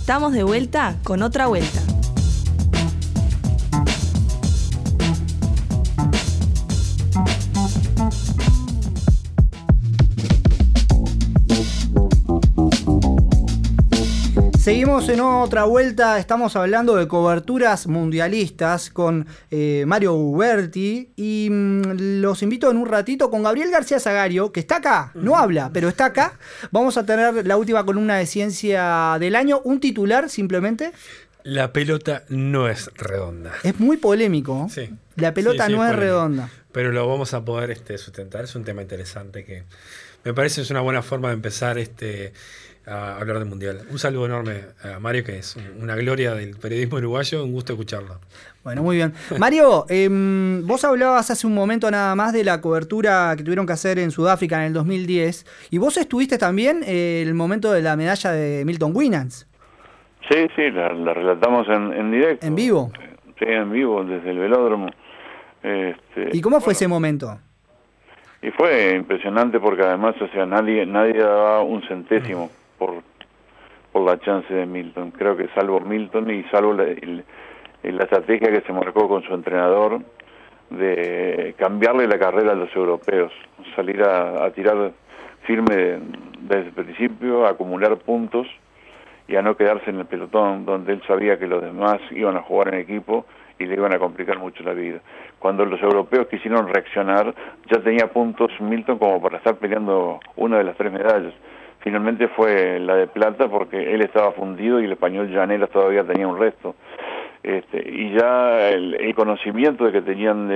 Estamos de vuelta con otra vuelta. Seguimos en otra vuelta, estamos hablando de coberturas mundialistas con Mario Uberti y los invito en un ratito con Gabriel García Zagario, que está acá, no habla, pero está acá. Vamos a tener la última columna de ciencia del año, un titular simplemente. La pelota no es redonda. Es muy polémico. Sí. La pelota no es polémico, redonda. Pero lo vamos a poder sustentar. Es un tema interesante que me parece es una buena forma de empezar a hablar del Mundial. Un saludo enorme a Mario, que es una gloria del periodismo uruguayo. Un gusto escucharlo. Bueno, muy bien. Mario, vos hablabas hace un momento nada más de la cobertura que tuvieron que hacer en Sudáfrica en el 2010. Y vos estuviste también el momento de la medalla de Milton Winans. Sí, la relatamos en directo. ¿En vivo? Sí, en vivo, desde el velódromo. ¿Y cómo fue ese momento? Y fue impresionante porque además, o sea, nadie daba un centésimo por la chance de Milton. Creo que salvo Milton y salvo la estrategia que se marcó con su entrenador de cambiarle la carrera a los europeos, salir a tirar firme desde el principio, a acumular puntos y a no quedarse en el pelotón donde él sabía que los demás iban a jugar en equipo y le iban a complicar mucho la vida. Cuando los europeos quisieron reaccionar, ya tenía puntos Milton como para estar peleando una de las 3 medallas. Finalmente fue la de plata porque él estaba fundido y el español Llaneras todavía tenía un resto. Y ya el conocimiento de que tenían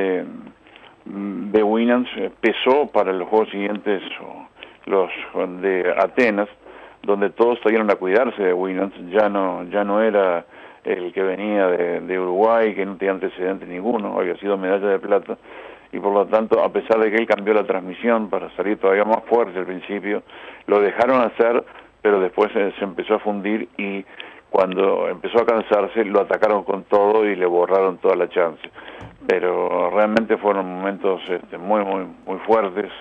de Winans pesó para los juegos siguientes, los de Atenas, donde todos salieron a cuidarse de Winans. Ya no era el que venía de Uruguay, que no tenía antecedente ninguno, había sido medalla de plata, y por lo tanto, a pesar de que él cambió la transmisión para salir todavía más fuerte al principio, lo dejaron hacer, pero después se empezó a fundir y cuando empezó a cansarse lo atacaron con todo y le borraron toda la chance. Pero realmente fueron momentos muy fuertes.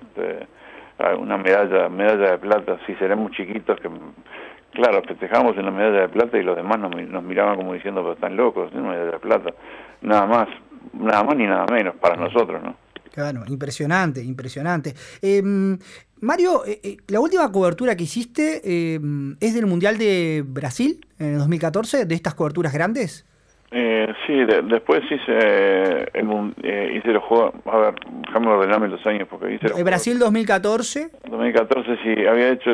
Una medalla de plata, si seremos chiquitos, que claro, festejamos en la medalla de plata y los demás nos miraban como diciendo, pero están locos, una medalla de plata, nada más ni nada menos para nosotros, ¿no? Claro, impresionante. Mario, la última cobertura que hiciste es del Mundial de Brasil en el 2014, de estas coberturas grandes. Sí, después hice los juegos, a ver, déjame ordenarme los años porque hice los Brasil 2014. 2014 sí, había hecho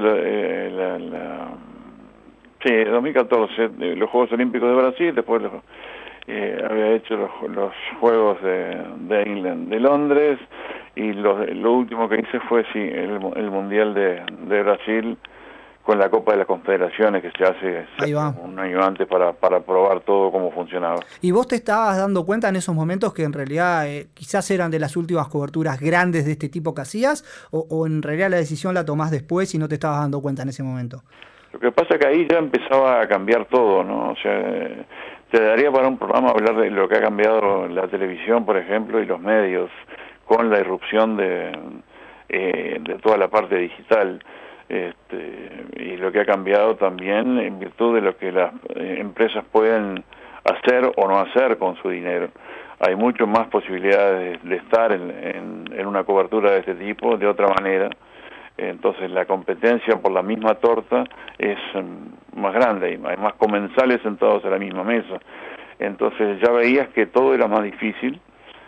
2014 los Juegos Olímpicos de Brasil, después había hecho los Juegos de Londres y lo último que hice fue el Mundial de Brasil con la Copa de las Confederaciones que se hace un año antes para probar todo cómo funcionaba. ¿Y vos te estabas dando cuenta en esos momentos que en realidad quizás eran de las últimas coberturas grandes de este tipo que hacías o en realidad la decisión la tomás después y no te estabas dando cuenta en ese momento? Lo que pasa es que ahí ya empezaba a cambiar todo, ¿no? O sea, te daría para un programa hablar de lo que ha cambiado la televisión, por ejemplo, y los medios con la irrupción de toda la parte digital. Y lo que ha cambiado también en virtud de lo que las empresas pueden hacer o no hacer con su dinero. Hay mucho más posibilidades de estar en una cobertura de este tipo de otra manera. Entonces la competencia por la misma torta es más grande, hay más comensales sentados a la misma mesa. Entonces ya veías que todo era más difícil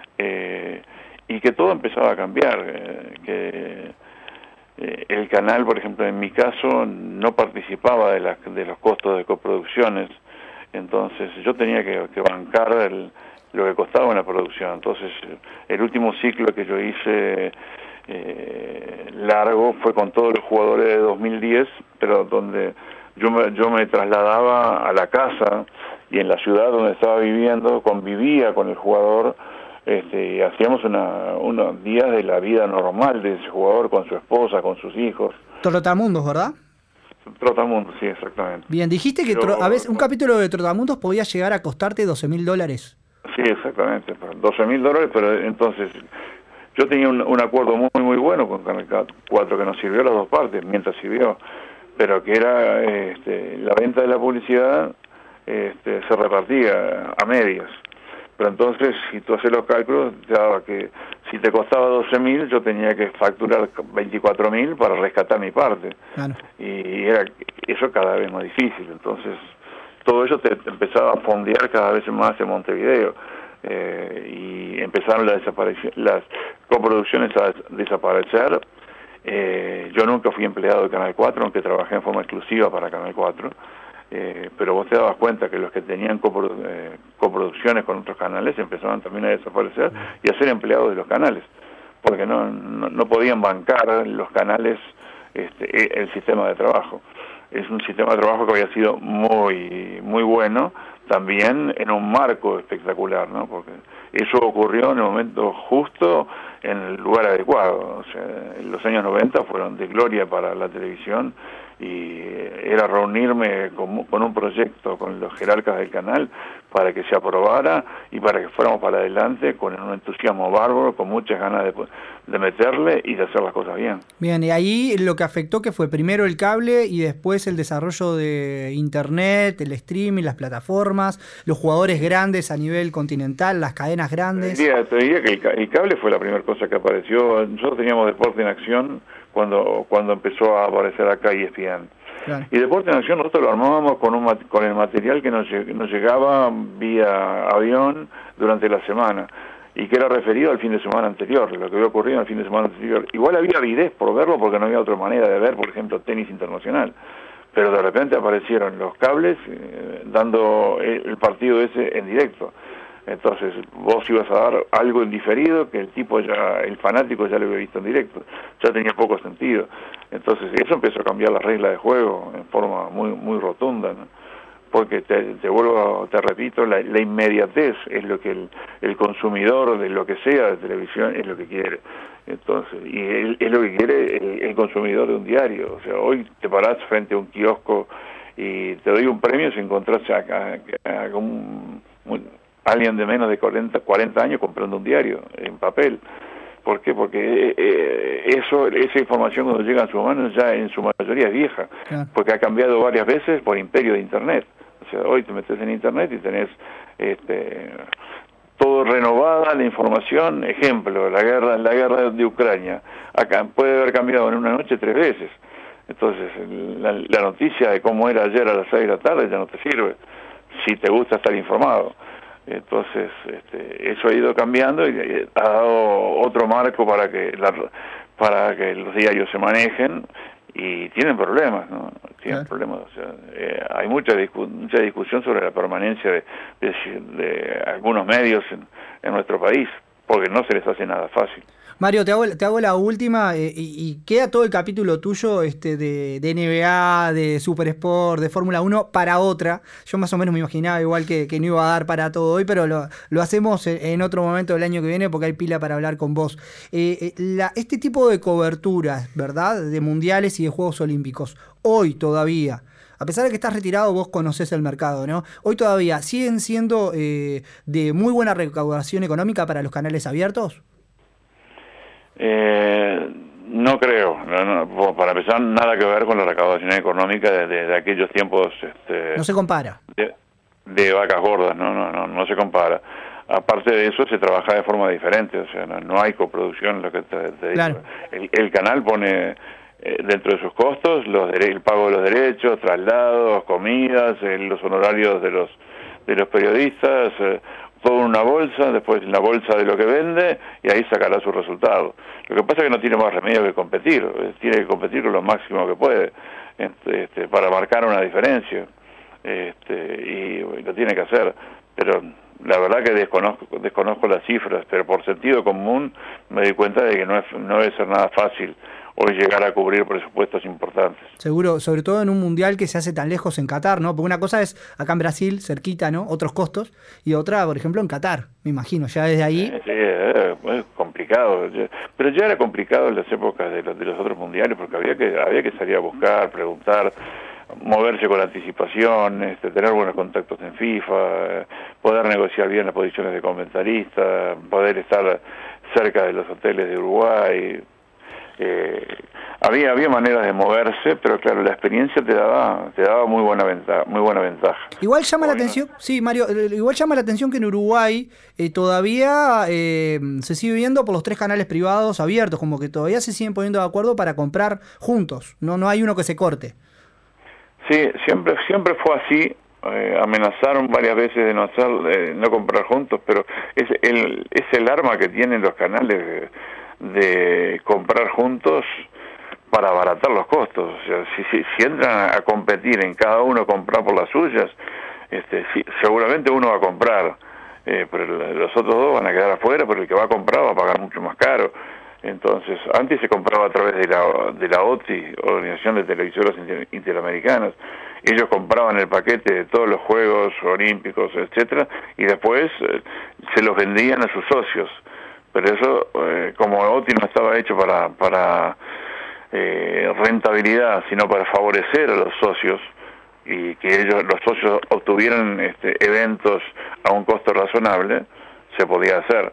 y que todo empezaba a cambiar, que el canal, por ejemplo, en mi caso, no participaba de los costos de coproducciones, entonces yo tenía que bancar lo que costaba una producción. Entonces el último ciclo que yo hice largo fue con todos los jugadores de 2010, pero donde yo me trasladaba a la casa y en la ciudad donde estaba viviendo convivía con el jugador. Y hacíamos unos días de la vida normal de ese jugador con su esposa, con sus hijos. Trotamundos, ¿verdad? Trotamundos, sí, exactamente. Bien, dijiste que a veces un capítulo de Trotamundos podía llegar a costarte $12.000. Sí, exactamente, $12.000, pero entonces yo tenía un acuerdo muy bueno con Canal 4 que nos sirvió a las dos partes, mientras sirvió. pero que era la venta de la publicidad se repartía a medias. Pero entonces, si tú haces los cálculos, te daba que si te costaba 12.000, yo tenía que facturar 24.000 para rescatar mi parte. Claro. Y era eso cada vez más difícil. Entonces, todo eso te empezaba a fondear cada vez más en Montevideo. Y empezaron las coproducciones a desaparecer. Yo nunca fui empleado de Canal 4, aunque trabajé en forma exclusiva para Canal 4. Pero vos te dabas cuenta que los que tenían coproducciones con otros canales empezaban también a desaparecer y a ser empleados de los canales, porque no podían bancar los canales el sistema de trabajo. Es un sistema de trabajo que había sido muy muy bueno, también en un marco espectacular, ¿no? Porque eso ocurrió en el momento justo, en el lugar adecuado. O sea, en los años 90 fueron de gloria para la televisión, y era reunirme con un proyecto con los jerarcas del canal para que se aprobara y para que fuéramos para adelante con un entusiasmo bárbaro, con muchas ganas de meterle y de hacer las cosas bien. Bien, y ahí lo que afectó que fue primero el cable y después el desarrollo de internet, el streaming, las plataformas, los jugadores grandes a nivel continental, las cadenas grandes. Te diría que el cable fue la primera cosa que apareció. Nosotros teníamos Deporte en Acción cuando empezó a aparecer acá ESPN. Claro. Y Deporte en Acción nosotros lo armábamos con el material que nos llegaba vía avión durante la semana y que era referido al fin de semana anterior, lo que había ocurrido en el fin de semana anterior. Igual había avidez por verlo porque no había otra manera de ver, por ejemplo, tenis internacional. Pero de repente aparecieron los cables dando el partido ese en directo. Entonces vos ibas a dar algo en diferido que el fanático ya lo había visto en directo. Ya tenía poco sentido. Entonces eso empezó a cambiar las reglas de juego en forma muy muy rotunda, ¿no? Porque te repito, la inmediatez es lo que el consumidor de lo que sea de televisión es lo que quiere. Entonces, y es lo que quiere el consumidor de un diario. O sea, hoy te parás frente a un kiosco y te doy un premio si encontrás a alguien de menos de 40 años comprando un diario en papel. ¿Por qué? Porque esa información cuando llega a sus manos ya en su mayoría es vieja, claro, porque ha cambiado varias veces por imperio de Internet. O sea, hoy te metes en Internet y tenés todo renovada la información. Ejemplo, la guerra de Ucrania. Acá puede haber cambiado en una noche 3 veces. Entonces, la noticia de cómo era ayer a las 6 de la tarde ya no te sirve si te gusta estar informado. Entonces, eso ha ido cambiando y ha dado otro marco para que los diarios se manejen, y tienen problemas, ¿no? Tienen problemas. O sea, hay mucha discusión sobre la permanencia de algunos medios en nuestro país, porque no se les hace nada fácil. Mario, te hago la última, y queda todo el capítulo tuyo de NBA, de Super Sport, de Fórmula 1 para otra. Yo más o menos me imaginaba igual que no iba a dar para todo hoy, pero lo hacemos en otro momento del año que viene porque hay pila para hablar con vos. Este tipo de coberturas, ¿verdad?, de mundiales y de Juegos Olímpicos, hoy todavía, a pesar de que estás retirado, vos conocés el mercado, ¿no? Hoy todavía siguen siendo de muy buena recaudación económica para los canales abiertos. No creo, para empezar, nada que ver con la recaudación económica de aquellos tiempos. No se compara. De vacas gordas, no se compara. Aparte de eso, se trabaja de forma diferente, o sea, no hay coproducción, lo que te claro, digo. El canal pone dentro de sus costos el pago de los derechos, traslados, comidas, los honorarios de los periodistas, todo en una bolsa, después en la bolsa de lo que vende, y ahí sacará su resultado. Lo que pasa es que no tiene más remedio que competir, tiene que competir lo máximo que puede, para marcar una diferencia, y lo tiene que hacer, pero la verdad que desconozco las cifras, pero por sentido común me di cuenta de que no debe ser nada fácil hoy llegar a cubrir presupuestos importantes. Seguro, sobre todo en un mundial que se hace tan lejos en Qatar, ¿no? Porque una cosa es acá en Brasil, cerquita, ¿no?, otros costos, y otra, por ejemplo, en Qatar, me imagino, ya desde ahí. Sí, es complicado, pero ya era complicado en las épocas de los otros mundiales, porque había que salir a buscar, preguntar, moverse con anticipación, tener buenos contactos en FIFA, poder negociar bien las posiciones de comentarista, poder estar cerca de los hoteles de Uruguay. Había maneras de moverse, pero claro, la experiencia te daba muy buena ventaja. Igual llama la atención, sí, Mario, igual llama la atención que en Uruguay todavía se sigue viendo por los 3 canales privados abiertos, como que todavía se siguen poniendo de acuerdo para comprar juntos, no hay uno que se corte. Sí, siempre fue así. Amenazaron varias veces de no comprar juntos, pero es el arma que tienen los canales de comprar juntos para abaratar los costos. O sea, si entran a competir en cada uno comprar por las suyas, seguramente uno va a comprar, pero los otros dos van a quedar afuera, pero el que va a comprar va a pagar mucho más caro. Entonces, antes se compraba a través de la OTI, Organización de Televisoras Interamericanas. Ellos compraban el paquete de todos los Juegos Olímpicos, etcétera, y después se los vendían a sus socios. Pero eso, como OTI no estaba hecho para rentabilidad, sino para favorecer a los socios, y que los socios obtuvieran eventos a un costo razonable, se podía hacer.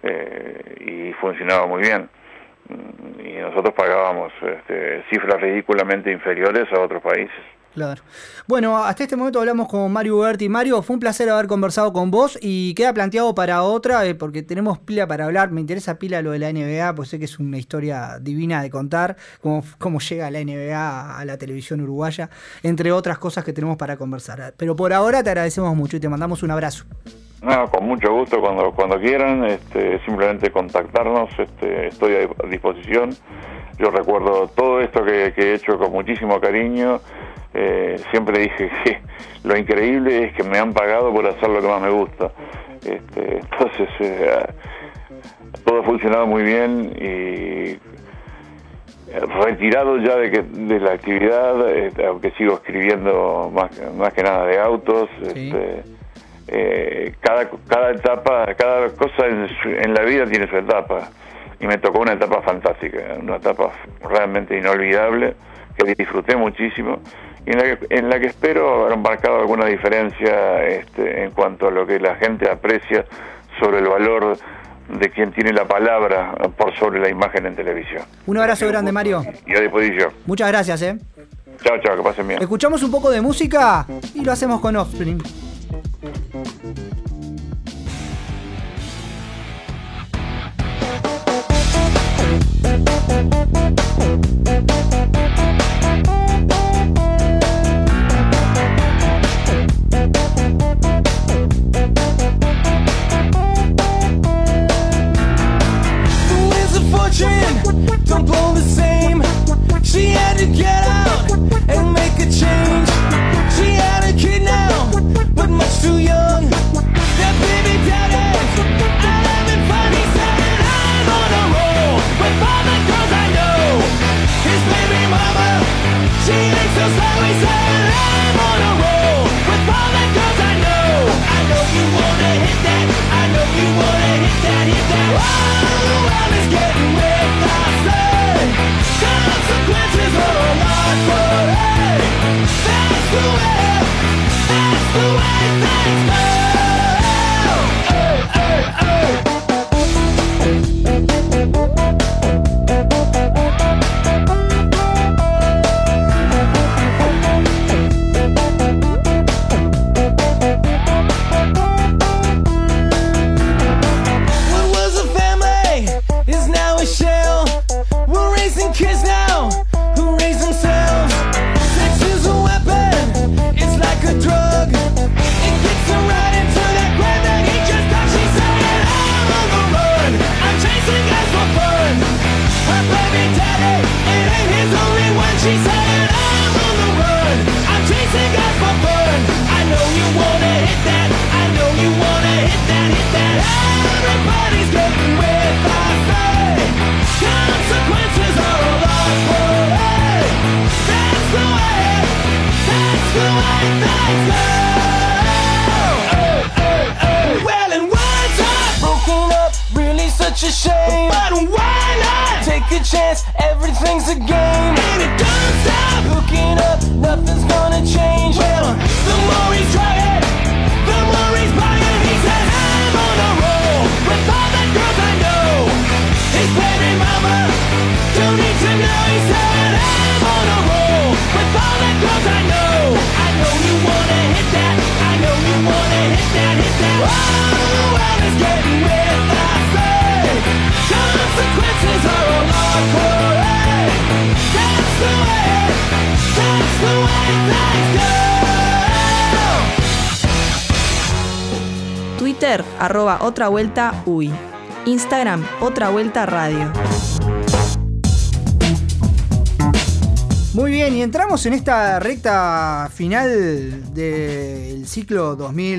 Y funcionaba muy bien, y nosotros pagábamos cifras ridículamente inferiores a otros países. Claro. Bueno, hasta este momento hablamos con Mario Uberti. Mario, fue un placer haber conversado con vos y queda planteado para otra, porque tenemos pila para hablar. Me interesa pila lo de la NBA, pues sé que es una historia divina de contar, cómo llega la NBA a la televisión uruguaya, entre otras cosas que tenemos para conversar. Pero por ahora te agradecemos mucho y te mandamos un abrazo. No, con mucho gusto, cuando quieran, simplemente contactarnos, estoy a disposición. Yo recuerdo todo esto que he hecho con muchísimo cariño. Siempre dije que lo increíble es que me han pagado por hacer lo que más me gusta. Entonces, todo ha funcionado muy bien y retirado ya de la actividad, aunque sigo escribiendo más que nada de autos. Sí. Cada etapa, cada cosa en la vida tiene su etapa, y me tocó una etapa fantástica, una etapa realmente inolvidable, que disfruté muchísimo, y en la que espero haber marcado alguna diferencia en cuanto a lo que la gente aprecia sobre el valor de quien tiene la palabra por sobre la imagen en televisión. Un abrazo grande, Mario. Y a disposición. Muchas gracias, Chao, que pasen bien. Escuchamos un poco de música y lo hacemos con Offspring. Don't blow the same. She had to get out and make a change. She had a kid now, but much too young. That baby daddy, I'm having fun. He said I'm on a roll with all the girls I know. His baby mama, she ain't so slow. He said I'm on a roll with all the girls I know. I know you wanna hit that. I know you wanna hit that. Oh, the world is getting red. Consequences are a lot, but hey, that's the way things go. What was a family is now a shell. We're raising kids now who raise themselves. Sex is a weapon, it's like a drug. It gets her right into that grave that he just got. She said, I'm on the run, I'm chasing guys for fun. Her baby daddy, it ain't his only one. She said, I'm on the run, I'm chasing guys for fun. I know you wanna hit that, I know you wanna hit that, hit that. Everybody's getting with us, hey. Consequences are a lot, but hey, that's the way things go. Well, and words are broken up, really such a shame. But why not take a chance? Everything's a game, and it don't stop. Hooking up, nothing's gonna change. Well, the more he's trying, the more he's buying. He said, I'm on a roll with all the girls I know. His baby mama don't need you wanna hit that. I know you wanna hit that, hit that. Oh, the world is getting with us, hey. Consequences are all hardcore, hey. That's the way things go. Twitter, @otravuelta_uy. Instagram, Otra Vuelta Radio. Muy bien, y entramos en esta recta final del ciclo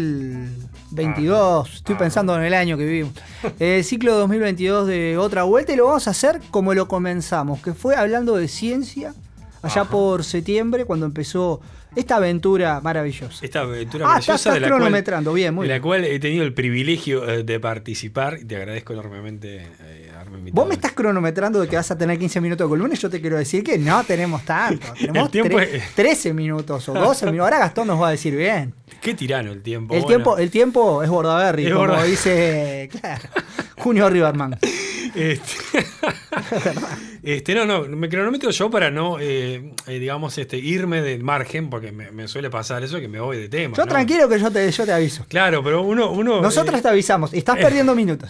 2022. Estoy pensando en el año que vivimos. El ciclo 2022 de Otra Vuelta, y lo vamos a hacer como lo comenzamos, que fue hablando de ciencia allá por septiembre, cuando empezó esta aventura maravillosa. Esta aventura maravillosa estás cronometrando, bien, muy de la bien. cual he tenido el privilegio de participar, y te agradezco enormemente haberme invitado. Vos me estás cronometrando de que vas a tener 15 minutos de columna, y yo te quiero decir que no tenemos tanto. Tenemos El tiempo es- 13 minutos o 12 minutos. Ahora Gastón nos va a decir bien. Qué tirano el tiempo. El tiempo es Bordaberry, Es como Bordaberry. dice, claro, Junio Riverman. No, me cronometro yo para no, digamos, irme del margen, porque me suele pasar eso, que me voy de tema. Yo ¿no? tranquilo que yo te aviso. Claro, pero uno Nosotros te avisamos, estás perdiendo minutos.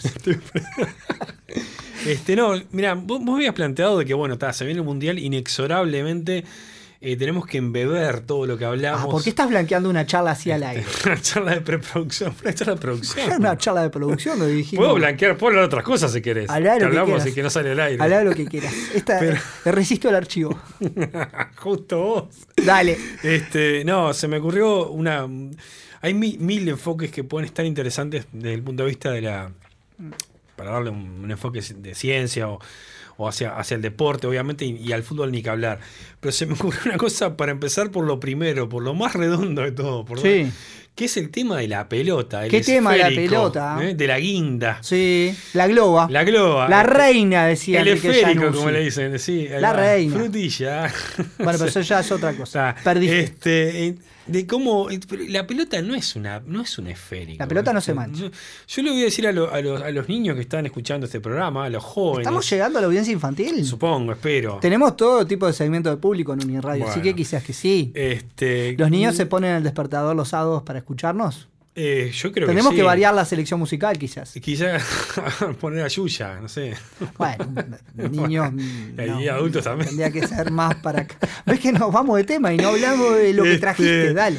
Mira, vos me habías planteado de que, bueno, se viene el Mundial inexorablemente. Tenemos que embeber todo lo que hablamos. ¿Por qué estás blanqueando una charla así al aire? Una charla de preproducción, una charla de producción. Una charla de producción, lo dijimos. Puedo blanquear, puedo hablar de otras cosas si querés. Hablá de Que lo que hablamos quieras. y que no sale al aire. Hablá de lo que quieras. Te resisto el archivo. Justo vos. Dale. Se me ocurrió hay mil enfoques que pueden estar interesantes desde el punto de vista para darle un enfoque de ciencia o hacia el deporte, obviamente, y al fútbol ni que hablar. Pero se me ocurrió una cosa para empezar por lo primero, por lo más redondo de todo. Sí. Que es el tema de la pelota. ¿Qué tema de la esférico, pelota? De la guinda. Sí, la globa. La globa. La reina, decía El Enrique esférico, Januzzi. como le dicen. Sí, ahí La va. reina. Frutilla. Bueno, pero eso ya es otra cosa. Está. Perdiste. De cómo la pelota no es un esférico. La pelota no se mancha. Yo le voy a decir a los niños que están escuchando este programa, a los jóvenes. ¿Estamos llegando a la audiencia infantil? Supongo, espero. Tenemos todo tipo de segmento de público en Uniradio, así Bueno. que quizás que sí. ¿Los niños se ponen el despertador los sábados para escucharnos? Yo creo Tenemos que que sí. variar la selección musical, quizás. Quizá poner a Yuya, no sé. Bueno, niños. Y adultos también. Tendría que ser más para acá. ¿Ves que nos vamos de tema y no hablamos de lo que trajiste? Dale.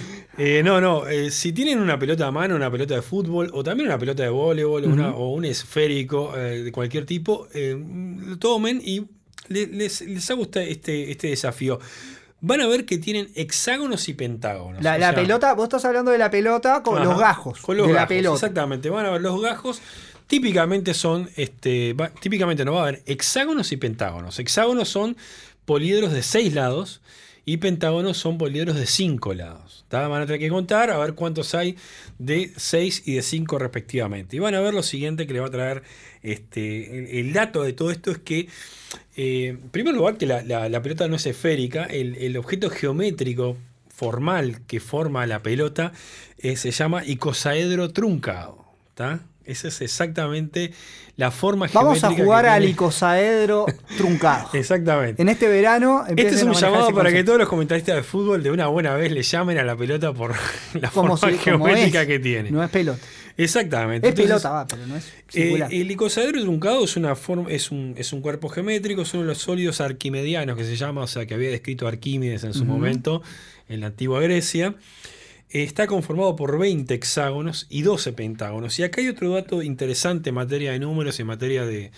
Si tienen una pelota a mano, una pelota de fútbol, o también una pelota de voleibol, o un esférico de cualquier tipo, lo tomen y les hago este desafío. Van a ver que tienen hexágonos y pentágonos. La pelota, vos estás hablando de la pelota con los gajos. Con los de gajos, la pelota. exactamente. Van a ver los gajos. Típicamente son, típicamente no va a haber hexágonos y pentágonos. Hexágonos son poliedros de 6 lados y pentágonos son poliedros de 5 lados. Van a tener que contar a ver cuántos hay de 6 y de 5 respectivamente. Y van a ver lo siguiente que le va a traer el dato de todo esto es que, en primer lugar, que la pelota no es esférica. El objeto geométrico formal que forma la pelota se llama icosaedro truncado. ¿Está? Esa es exactamente la forma Vamos geométrica. a jugar que al tiene. icosaedro truncado. Exactamente. En este verano. Este es un empiecen a manejar llamado ese para que concepto. todos los comentaristas de fútbol de una buena vez le llamen a la pelota por la Como forma si- como geométrica es. que tiene. No es pelota. Exactamente. Es Entonces, pelota, va, pero no es circular. el icosaedro truncado es una forma, es un cuerpo geométrico, es uno de los sólidos arquimedianos que se llama, o sea, que había descrito Arquímedes en su momento en la antigua Grecia. Está conformado por 20 hexágonos y 12 pentágonos. Y acá hay otro dato interesante en materia de números y en materia de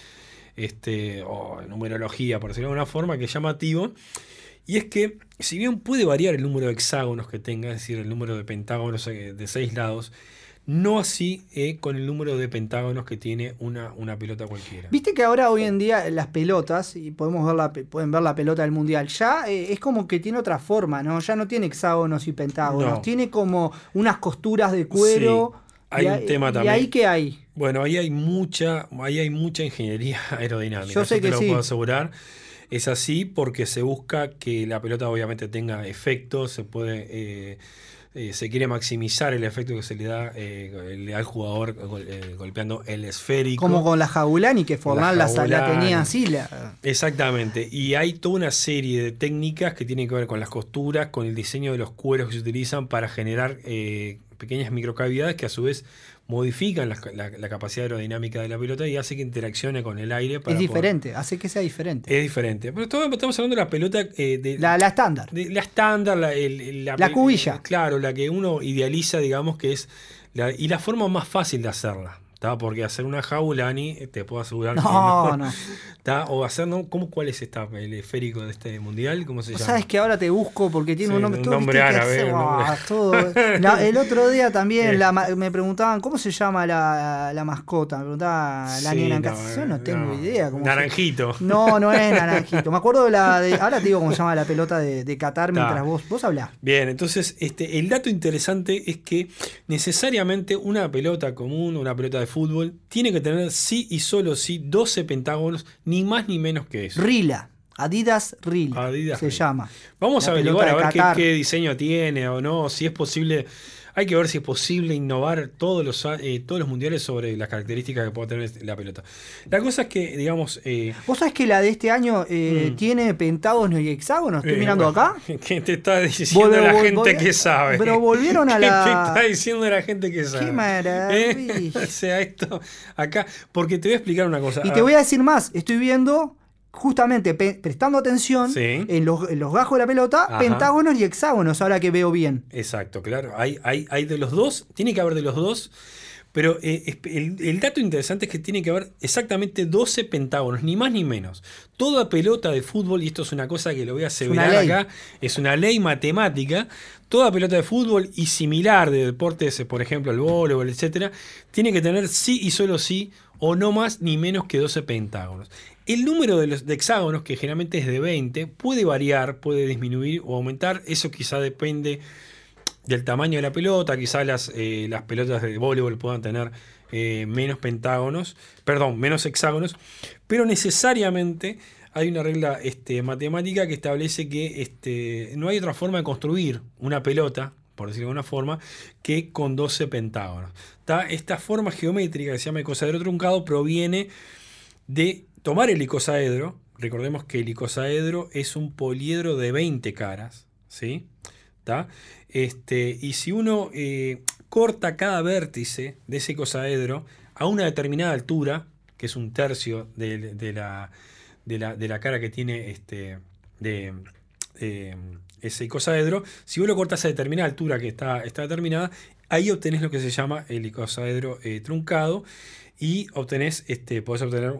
numerología, por decirlo de alguna forma, que es llamativo. Y es que, si bien puede variar el número de hexágonos que tenga, es decir, el número de pentágonos de 6 lados, no así con el número de pentágonos que tiene una pelota cualquiera. Viste que ahora hoy en día las pelotas, y pueden ver la pelota del mundial, ya es como que tiene otra forma, ¿no? Ya no tiene hexágonos y pentágonos, No. tiene como unas costuras de cuero. Sí, hay un tema también. ¿Y ahí qué hay? Bueno, ahí hay mucha ingeniería aerodinámica. Yo sé te que lo sí. puedo asegurar. Es así porque se busca que la pelota obviamente tenga efecto, se quiere maximizar el efecto que se le da al jugador golpeando el esférico. Como con la Jabulani, que Forlán la tenía así. Exactamente. Y hay toda una serie de técnicas que tienen que ver con las costuras, con el diseño de los cueros que se utilizan para generar pequeñas microcavidades que a su vez modifican la capacidad aerodinámica de la pelota y hace que interaccione con el aire. Es diferente, hace que sea diferente. Es diferente. Pero estamos hablando de la pelota... la estándar. La estándar, la cubilla. Claro, la que uno idealiza, digamos, que es... y la forma más fácil de hacerla. Porque hacer una Jabulani, te puedo asegurar que no. O hacer, ¿cuál es el esférico de este mundial? ¿Cómo se llama? Sabes que ahora te busco porque tiene un nombre árabe. El otro día también me preguntaban, ¿cómo se llama la mascota? Me preguntaba la nena en casa. Yo no tengo idea. Naranjito. No es naranjito. Me acuerdo ahora te digo cómo se llama la pelota de Qatar mientras vos hablás. Bien, entonces el dato interesante es que necesariamente una pelota común, una pelota de fútbol, tiene que tener sí y solo sí 12 pentágonos, ni más ni menos que eso. Rila. Adidas Rila se llama. Vamos a averiguar a ver qué diseño tiene o no, si es posible. Hay que ver si es posible innovar todos los mundiales sobre las características que puede tener la pelota. La cosa es que, digamos... ¿Vos sabés que la de este año tiene pentágonos y hexágonos? Estoy mirando acá. ¿Qué te está diciendo la gente que sabe? Pero volvieron a ¿Qué te está diciendo la gente que sabe? ¡Qué maravilla! O sea, esto acá... Porque te voy a explicar una cosa. Y te voy a decir más. Estoy viendo... Justamente prestando atención en los gajos de la pelota, pentágonos y hexágonos, ahora que veo bien. Exacto, claro. Hay de los dos, tiene que haber de los dos, pero el dato interesante es que tiene que haber exactamente 12 pentágonos, ni más ni menos. Toda pelota de fútbol, y esto es una cosa que lo voy a aseverar acá, es una ley matemática. Toda pelota de fútbol y similar de deportes, por ejemplo el voleibol, etcétera, tiene que tener sí y solo sí, o no más ni menos que 12 pentágonos. El número de hexágonos, que generalmente es de 20, puede variar, puede disminuir o aumentar. Eso quizá depende del tamaño de la pelota. Quizá las pelotas de voleibol puedan tener menos hexágonos. Pero necesariamente hay una regla matemática que establece que no hay otra forma de construir una pelota, por decirlo de alguna forma, que con 12 pentágonos. Esta forma geométrica que se llama icosaedro truncado proviene de tomar el icosaedro. Recordemos que el icosaedro es un poliedro de 20 caras, ¿sí? Y si uno corta cada vértice de ese icosaedro a una determinada altura, que es un tercio de la cara que tiene ese icosaedro, si vos lo cortas a determinada altura que está determinada, ahí obtenés lo que se llama el icosaedro truncado. Y podés obtener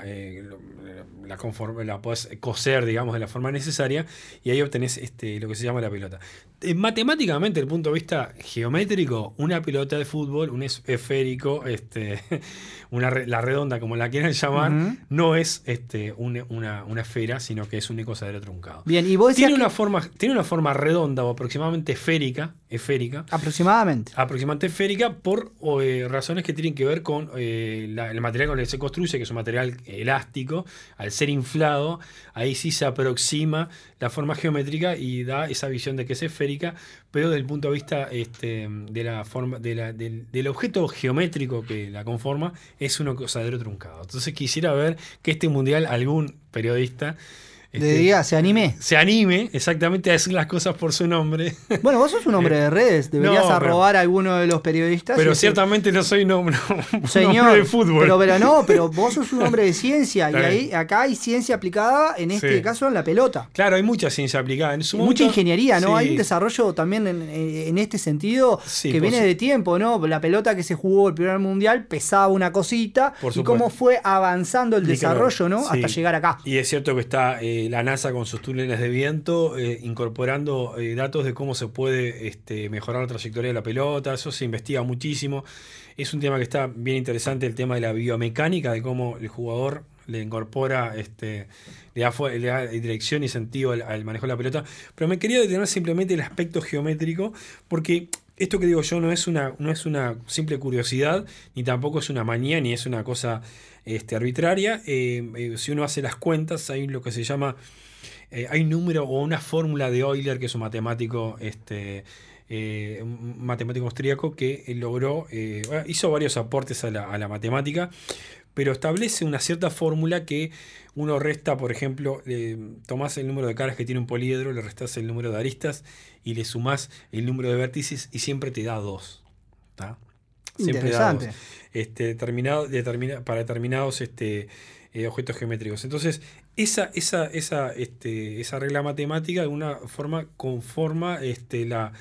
la podés coser, digamos, de la forma necesaria, y ahí obtenés lo que se llama la pelota. Matemáticamente, desde el punto de vista geométrico, una pelota de fútbol, un esférico, la redonda, como la quieran llamar, no es una esfera, sino que es un icosaedro truncado. Bien, y vos decías tiene una forma redonda o aproximadamente esférica. Aproximadamente esférica por razones que tienen que ver con el material con el que se construye, que es un material elástico. Al ser inflado, ahí sí se aproxima la forma geométrica y da esa visión de que es esférica, pero desde el punto de vista de la forma del objeto geométrico que la conforma, es un icosaedro truncado. Entonces quisiera ver que este mundial algún periodista se anime exactamente a decir las cosas por su nombre. Bueno, vos sos un hombre de redes, deberías arrobar a alguno de los periodistas. Pero ciertamente no soy un hombre de fútbol. Pero vos sos un hombre de ciencia y acá hay ciencia aplicada, en este caso en la pelota. Claro, hay mucha ciencia aplicada. Mucha ingeniería, ¿no? Hay un desarrollo también en este sentido que viene de tiempo, ¿no? La pelota que se jugó el primer mundial pesaba una cosita y cómo fue avanzando el desarrollo, ¿no? Hasta llegar acá. Y es cierto que está la NASA con sus túneles de viento incorporando datos de cómo se puede mejorar la trayectoria de la pelota. Eso se investiga muchísimo. Es un tema que está bien interesante, el tema de la biomecánica, de cómo el jugador le incorpora, le da dirección y sentido al manejo de la pelota. Pero me quería detener simplemente el aspecto geométrico, porque esto que digo yo no es una simple curiosidad, ni tampoco es una manía, ni es una cosa arbitraria. Si uno hace las cuentas, hay lo que se llama, hay un número o una fórmula de Euler, que es un matemático austríaco que logró, hizo varios aportes a la matemática, pero establece una cierta fórmula que uno resta, por ejemplo, tomás el número de caras que tiene un poliedro, le restás el número de aristas y le sumás el número de vértices y siempre te da 2. Siempre da 2. Para determinados objetos geométricos. Entonces, esa regla matemática de alguna forma conforma esto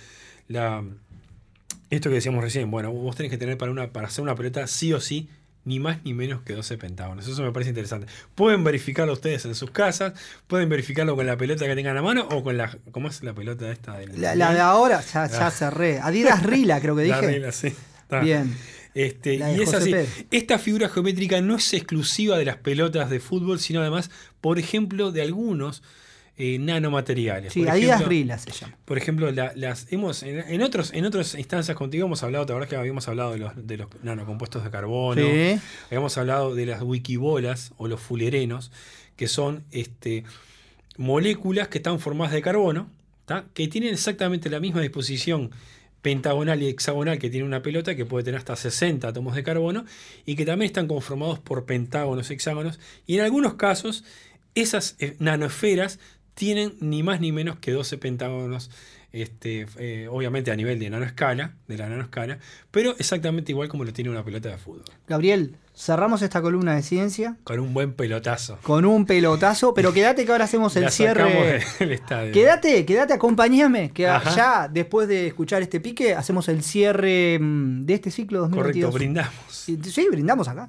que decíamos recién. Bueno, vos tenés que tener para hacer una pelota sí o sí ni más ni menos que 12 pentágonos. Eso me parece interesante. Pueden verificarlo ustedes en sus casas, pueden verificarlo con la pelota que tengan a mano o con la... ¿Cómo es la pelota esta? La de ahora, ya cerré. Adidas Rila, creo que dije. La Rila, sí. Está. Bien. Y es así. Esta figura geométrica no es exclusiva de las pelotas de fútbol, sino además, por ejemplo, de algunos nanomateriales. Sí, Adidas Rila se llama. Por ejemplo, en otras instancias contigo hemos hablado, ¿te acordás que habíamos hablado de los nanocompuestos de carbono? Sí. Habíamos hablado de las wikibolas o los fulerenos, que son moléculas que están formadas de carbono, que tienen exactamente la misma disposición pentagonal y hexagonal que tiene una pelota, que puede tener hasta 60 átomos de carbono, y que también están conformados por pentágonos, hexágonos, y en algunos casos esas nanoesferas tienen ni más ni menos que 12 pentágonos, obviamente a nivel de la nanoescala, pero exactamente igual como lo tiene una pelota de fútbol. Gabriel, cerramos esta columna de ciencia. Con un buen pelotazo. Pero quédate que ahora hacemos el cierre. Del estadio. Quédate, acompáñame, que ya después de escuchar este pique, hacemos el cierre de este ciclo 2022. Correcto, brindamos. Sí, brindamos acá.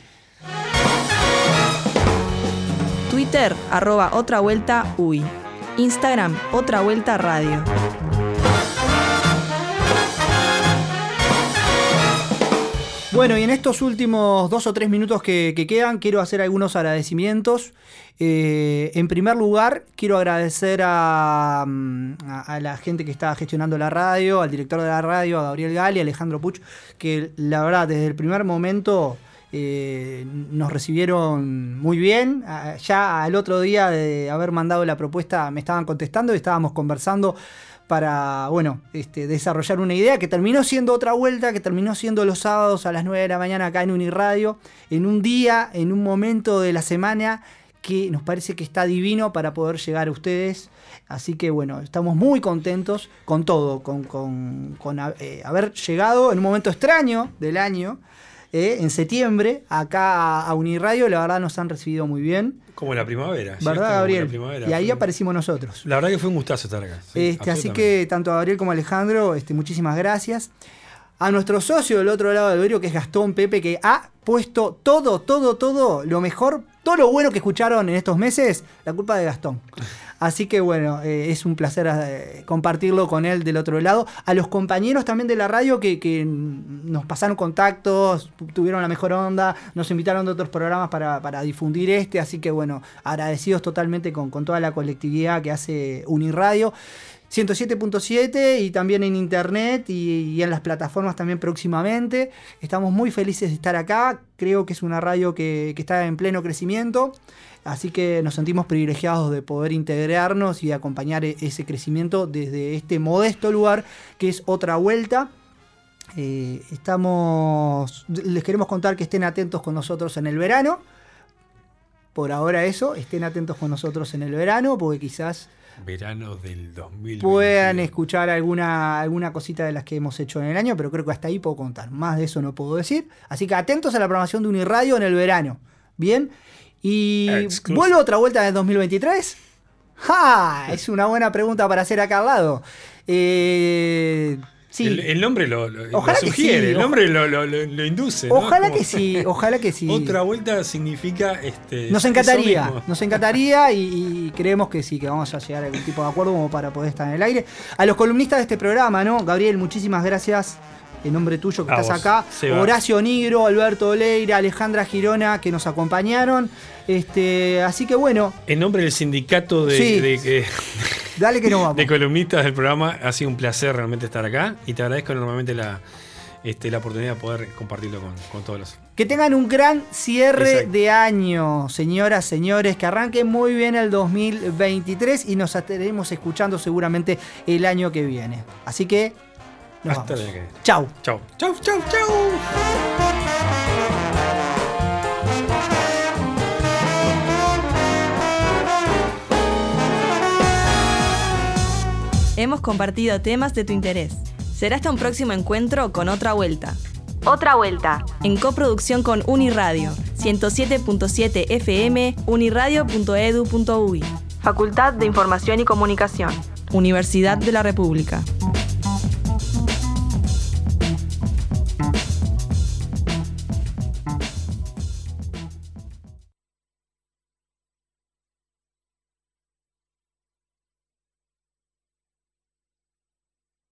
Twitter, @otravueltaUy. Instagram, Otra Vuelta Radio. Bueno, y en estos últimos 2 o 3 minutos que quedan, quiero hacer algunos agradecimientos. En primer lugar, quiero agradecer a la gente que está gestionando la radio, al director de la radio, a Gabriel Gali, a Alejandro Puch, que la verdad, desde el primer momento nos recibieron muy bien. Ya al otro día de haber mandado la propuesta me estaban contestando y estábamos conversando para, desarrollar una idea que terminó siendo Otra Vuelta, que terminó siendo los sábados a las 9 de la mañana acá en Uniradio, en un día, en un momento de la semana que nos parece que está divino para poder llegar a ustedes. Así que estamos muy contentos con todo, con haber llegado en un momento extraño del año, en septiembre, acá a Uniradio. La verdad nos han recibido muy bien. Como la primavera. ¿Verdad, Gabriel? Y ahí aparecimos nosotros. La verdad que fue un gustazo estar acá. Sí, así que tanto a Gabriel como a Alejandro, muchísimas gracias. A nuestro socio del otro lado del vidrio, que es Gastón Pepe, que ha puesto todo lo mejor, todo lo bueno que escucharon en estos meses, la culpa de Gastón. Así que es un placer compartirlo con él del otro lado. A los compañeros también de la radio que nos pasaron contactos, tuvieron la mejor onda, nos invitaron de otros programas para difundir así que agradecidos totalmente con toda la colectividad que hace Uniradio. 107.7 y también en internet y en las plataformas también próximamente. Estamos muy felices de estar acá. Creo que es una radio que está en pleno crecimiento. Así que nos sentimos privilegiados de poder integrarnos y acompañar ese crecimiento desde este modesto lugar que es Otra Vuelta. Les queremos contar que estén atentos con nosotros en el verano. Por ahora estén atentos con nosotros en el verano, porque quizás verano del 2020 puedan escuchar alguna cosita de las que hemos hecho en el año, pero creo que hasta ahí puedo contar. Más de eso no puedo decir. Así que atentos a la programación de Uniradio en el verano. Bien. Y ¿vuelvo Otra Vuelta en el 2023? ¡Ja! Es una buena pregunta para hacer acá al lado. Sí. El nombre lo sugiere, sí, el nombre lo induce. Ojalá que sí. Otra Vuelta significa nos encantaría y creemos que sí, que vamos a llegar a algún tipo de acuerdo como para poder estar en el aire. A los columnistas de este programa, Gabriel, muchísimas gracias. En nombre tuyo que estás acá, Horacio Nigro, Alberto Oleira, Alejandra Girona, que nos acompañaron. Así que en nombre del sindicato de Dale que nos vamos. de columnistas del programa. Ha sido un placer realmente estar acá y te agradezco enormemente la oportunidad de poder compartirlo con todos los... Que tengan un gran cierre Exacto. de año, señoras, señores, que arranque muy bien el 2023 y nos estaremos escuchando seguramente el año que viene. Así que nos Hasta vamos. el año que viene. Chau. Chau. Chau, chau, chau. Hemos compartido temas de tu interés. Será hasta un próximo encuentro con Otra Vuelta. Otra Vuelta, en coproducción con Uniradio, 107.7 FM, uniradio.edu.uy. Facultad de Información y Comunicación, Universidad de la República.